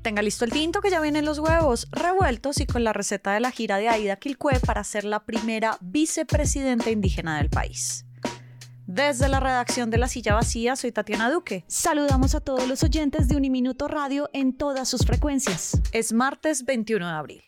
Tenga listo el tinto que ya vienen los huevos revueltos y con la receta de la gira de Aida Quilcue para ser la primera vicepresidenta indígena del país. Desde la redacción de La Silla Vacía, soy Tatiana Duque. Saludamos a todos los oyentes de Uniminuto Radio en todas sus frecuencias. Es martes 21 de abril.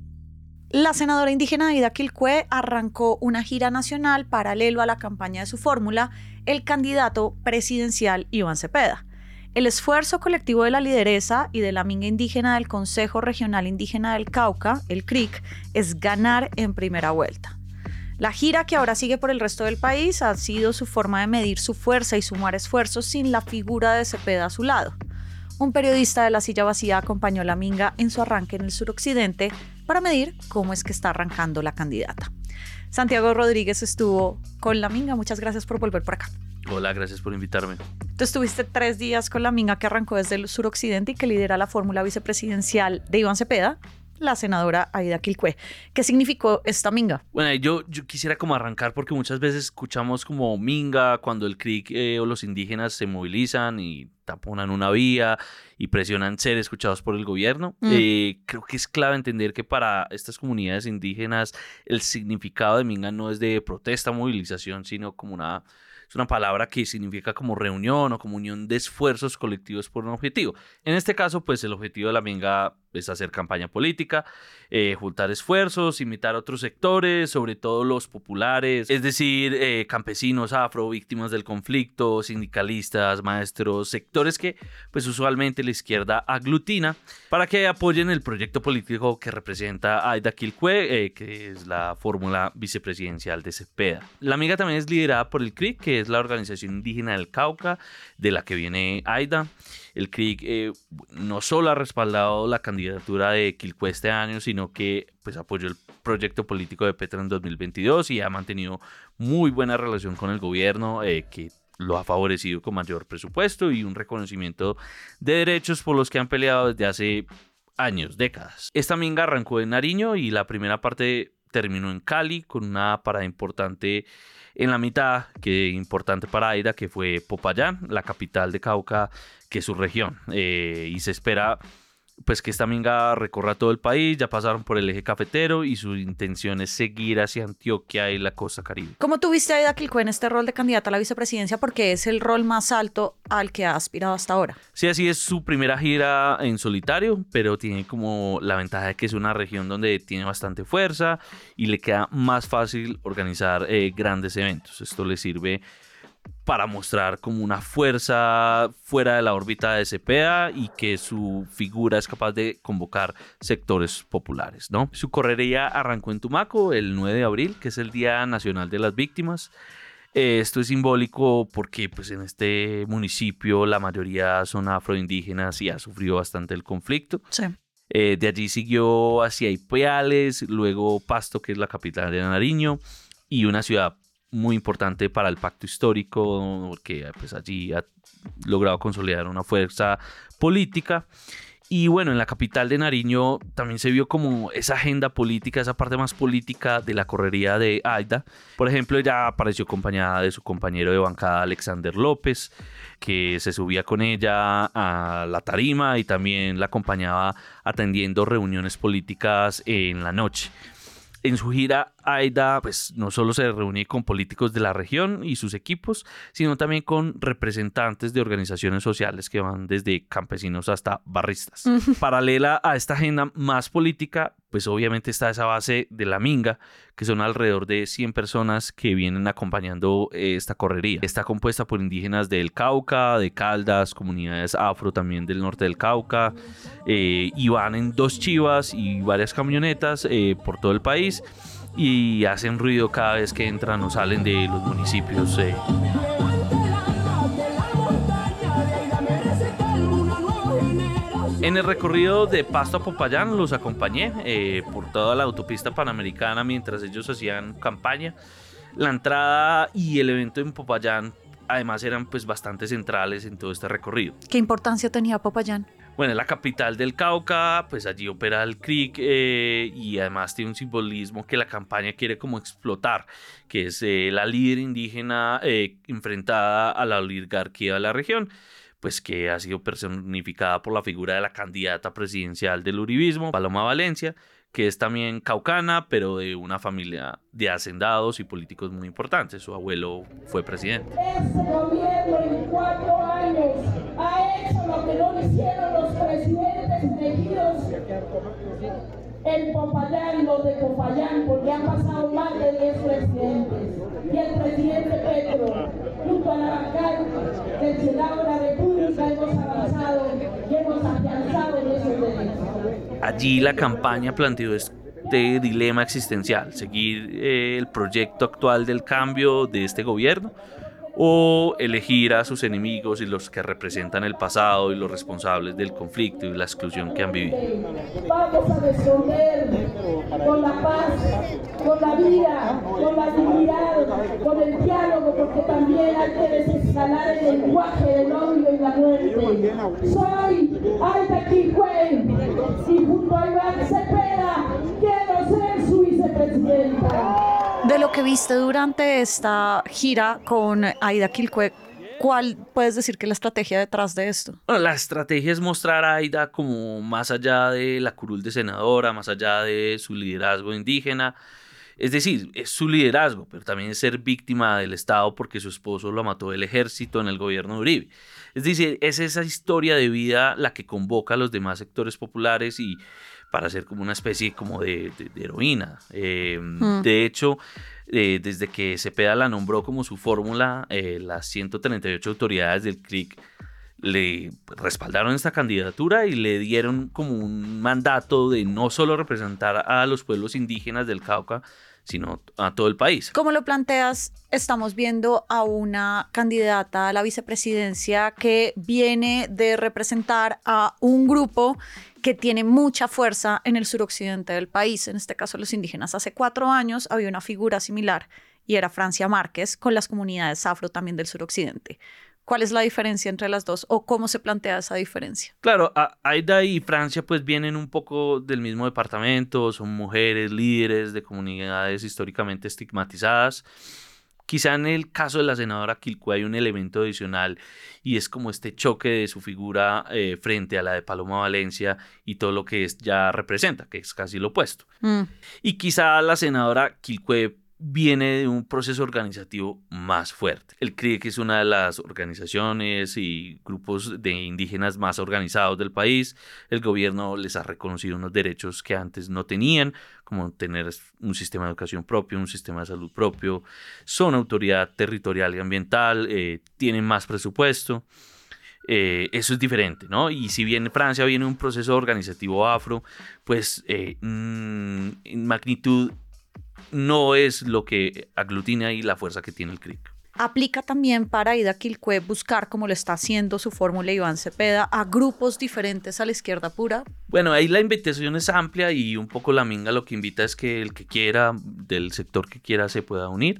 La senadora indígena Aida Quilcue arrancó una gira nacional paralelo a la campaña de su fórmula, el candidato presidencial Iván Cepeda. El esfuerzo colectivo de la lideresa y de la minga indígena del Consejo Regional Indígena del Cauca, el CRIC, es ganar en primera vuelta. La gira, que ahora sigue por el resto del país, ha sido su forma de medir su fuerza y sumar esfuerzos sin la figura de Cepeda a su lado. Un periodista de La Silla Vacía acompañó a la minga en su arranque en el suroccidente para medir cómo es que está arrancando la candidata. Santiago Rodríguez estuvo con la minga. Muchas gracias por volver por acá. Hola, gracias por invitarme. Tú estuviste 3 días con la minga que arrancó desde el suroccidente y que lidera la fórmula vicepresidencial de Iván Cepeda, la senadora Aida Quilcue. ¿Qué significó esta minga? Bueno, yo quisiera como arrancar porque muchas veces escuchamos como minga cuando el CRIC o los indígenas se movilizan y taponan una vía y presionan ser escuchados por el gobierno. Creo que es clave entender que para estas comunidades indígenas el significado de minga no es de protesta, movilización, sino como es una palabra que significa como reunión o como unión de esfuerzos colectivos por un objetivo. En este caso, pues el objetivo de la minga es hacer campaña política, juntar esfuerzos, imitar otros sectores, sobre todo los populares, es decir, campesinos, afro, víctimas del conflicto, sindicalistas, maestros, sectores que pues usualmente la izquierda aglutina para que apoyen el proyecto político que representa Aida Quilcue, que es la fórmula vicepresidencial de Cepeda. La minga también es liderada por el CRIC, que es la organización indígena del Cauca, de la que viene Aida. El CRIC no solo ha respaldado la candidatura de Quilcue este año, sino que pues, apoyó el proyecto político de Petro en 2022 y ha mantenido muy buena relación con el gobierno, que lo ha favorecido con mayor presupuesto y un reconocimiento de derechos por los que han peleado desde hace años, décadas. Esta minga arrancó en Nariño y la primera parte terminó en Cali con una parada importante en la mitad, que importante para Aida, que fue Popayán, la capital de Cauca, que es su región. Y se espera pues que esta minga recorra todo el país. Ya pasaron por el eje cafetero y su intención es seguir hacia Antioquia y la costa caribe. ¿Cómo tuviste a Aida Quilcue en este rol de candidata a la vicepresidencia? Porque es el rol más alto al que ha aspirado hasta ahora. Sí, así es su primera gira en solitario, pero tiene como la ventaja de que es una región donde tiene bastante fuerza y le queda más fácil organizar grandes eventos. Esto le sirve para mostrar como una fuerza fuera de la órbita de Cepeda y que su figura es capaz de convocar sectores populares, ¿no? Su correría arrancó en Tumaco el 9 de abril, que es el Día Nacional de las Víctimas. Esto es simbólico porque pues, en este municipio la mayoría son afroindígenas y ha sufrido bastante el conflicto. Sí. De allí siguió hacia Ipiales, luego Pasto, que es la capital de Nariño, y una ciudad muy importante para el pacto histórico, porque pues, allí ha logrado consolidar una fuerza política. Y bueno, en la capital de Nariño también se vio como esa agenda política, esa parte más política de la correría de Aida. Por ejemplo, ella apareció acompañada de su compañero de bancada Alexander López, que se subía con ella a la tarima y también la acompañaba atendiendo reuniones políticas en la noche. En su gira, Aida pues, no solo se reúne con políticos de la región y sus equipos, sino también con representantes de organizaciones sociales que van desde campesinos hasta barristas. Paralela a esta agenda más política, pues obviamente está esa base de la minga, que son alrededor de 100 personas que vienen acompañando esta correría. Está compuesta por indígenas del Cauca, de Caldas, comunidades afro también del norte del Cauca, y van en 2 chivas y varias camionetas por todo el país y hacen ruido cada vez que entran o salen de los municipios. En el recorrido de Pasto a Popayán los acompañé por toda la autopista panamericana mientras ellos hacían campaña. La entrada y el evento en Popayán además eran pues bastante centrales en todo este recorrido. ¿Qué importancia tenía Popayán? Bueno, es la capital del Cauca, pues allí opera el CRIC y además tiene un simbolismo que la campaña quiere como explotar, que es la líder indígena enfrentada a la oligarquía de la región. pues que ha sido personificada por la figura de la candidata presidencial del uribismo, Paloma Valencia, que es también caucana, pero de una familia de hacendados y políticos muy importantes. Su abuelo fue presidente. Este gobierno en 4 años ha hecho lo que no hicieron los presidentes elegidos en Popayán y los de Popayán, porque han pasado más de 10 presidentes. Y el presidente Petro, junto a la bancada del Senado de la República, hemos avanzado y hemos afianzado en esos derechos. Allí la campaña planteó este dilema existencial: seguir el proyecto actual del cambio de este gobierno o elegir a sus enemigos y los que representan el pasado y los responsables del conflicto y la exclusión que han vivido. Vamos a responder con la paz, con la vida, con la dignidad, con el diálogo, porque también hay que desescalar el lenguaje del odio y la muerte. Soy Aida Quilpué y junto a Iván Cepeda quiero ser su vicepresidenta. De lo que viste durante esta gira con Aida Quilpué, ¿cuál puedes decir que es la estrategia detrás de esto? Bueno, la estrategia es mostrar a Aida como más allá de la curul de senadora, más allá de su liderazgo indígena. Es decir, es su liderazgo, pero también es ser víctima del Estado porque su esposo lo mató el ejército en el gobierno de Uribe. Es decir, es esa historia de vida la que convoca a los demás sectores populares y para ser como una especie como de heroína. De hecho, desde que Cepeda la nombró como su fórmula, las 138 autoridades del CRIC le respaldaron esta candidatura y le dieron como un mandato de no solo representar a los pueblos indígenas del Cauca, sino a todo el país. Como lo planteas, estamos viendo a una candidata a la vicepresidencia que viene de representar a un grupo que tiene mucha fuerza en el suroccidente del país, en este caso los indígenas. Hace 4 años había una figura similar y era Francia Márquez con las comunidades afro también del suroccidente. ¿Cuál es la diferencia entre las dos o cómo se plantea esa diferencia? Claro, Aida y Francia pues vienen un poco del mismo departamento, son mujeres líderes de comunidades históricamente estigmatizadas. Quizá en el caso de la senadora Quilpué hay un elemento adicional y es como este choque de su figura frente a la de Paloma Valencia y todo lo que ya representa, que es casi lo opuesto. Y quizá la senadora Quilpué viene de un proceso organizativo más fuerte. El CRIC es una de las organizaciones y grupos de indígenas más organizados del país. El gobierno les ha reconocido unos derechos que antes no tenían, como tener un sistema de educación propio, un sistema de salud propio. Son autoridad territorial y ambiental, tienen más presupuesto. Eso es diferente, ¿no? Y si bien Francia viene de un proceso organizativo afro, pues en magnitud no es lo que aglutina ahí la fuerza que tiene el CRIC. ¿Aplica también para Aida Quilpué buscar, como lo está haciendo su fórmula Iván Cepeda, a grupos diferentes a la izquierda pura? Bueno, ahí la invitación es amplia y un poco la minga lo que invita es que el que quiera, del sector que quiera, se pueda unir.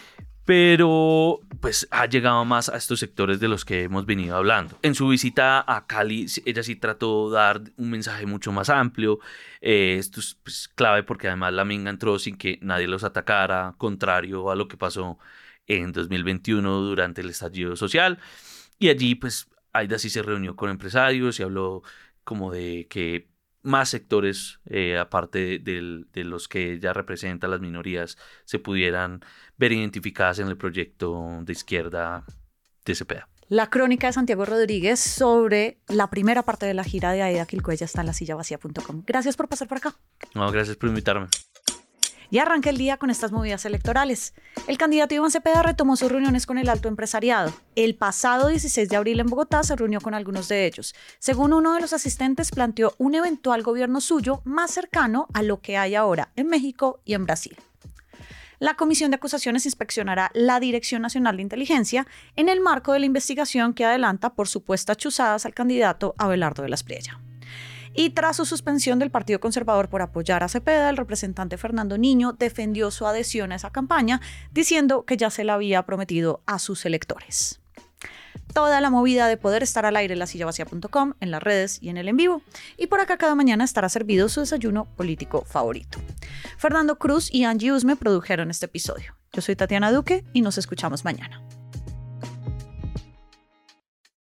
Pero pues ha llegado más a estos sectores de los que hemos venido hablando. En su visita a Cali, ella sí trató de dar un mensaje mucho más amplio. Esto es pues clave porque además la minga entró sin que nadie los atacara, contrario a lo que pasó en 2021 durante el estallido social. Y allí pues Aida sí se reunió con empresarios y habló como de que más sectores, aparte de los que ella representa, las minorías, se pudieran ver identificadas en el proyecto de izquierda de Cepeda. La crónica de Santiago Rodríguez sobre la primera parte de la gira de Aida Quilpué ya está en lasillavacia.com. Gracias por pasar por acá. No, gracias por invitarme. Y arranca el día con estas movidas electorales. El candidato Iván Cepeda retomó sus reuniones con el alto empresariado. El pasado 16 de abril en Bogotá se reunió con algunos de ellos. Según uno de los asistentes, planteó un eventual gobierno suyo más cercano a lo que hay ahora en México y en Brasil. La Comisión de Acusaciones inspeccionará la Dirección Nacional de Inteligencia en el marco de la investigación que adelanta por supuestas chuzadas al candidato Abelardo de la Espriella. Y tras su suspensión del Partido Conservador por apoyar a Cepeda, el representante Fernando Niño defendió su adhesión a esa campaña, diciendo que ya se la había prometido a sus electores. Toda la movida de poder estar al aire en lasillavacia.com, en las redes y en el en vivo. Y por acá cada mañana estará servido su desayuno político favorito. Fernando Cruz y Angie Usme produjeron este episodio. Yo soy Tatiana Duque y nos escuchamos mañana.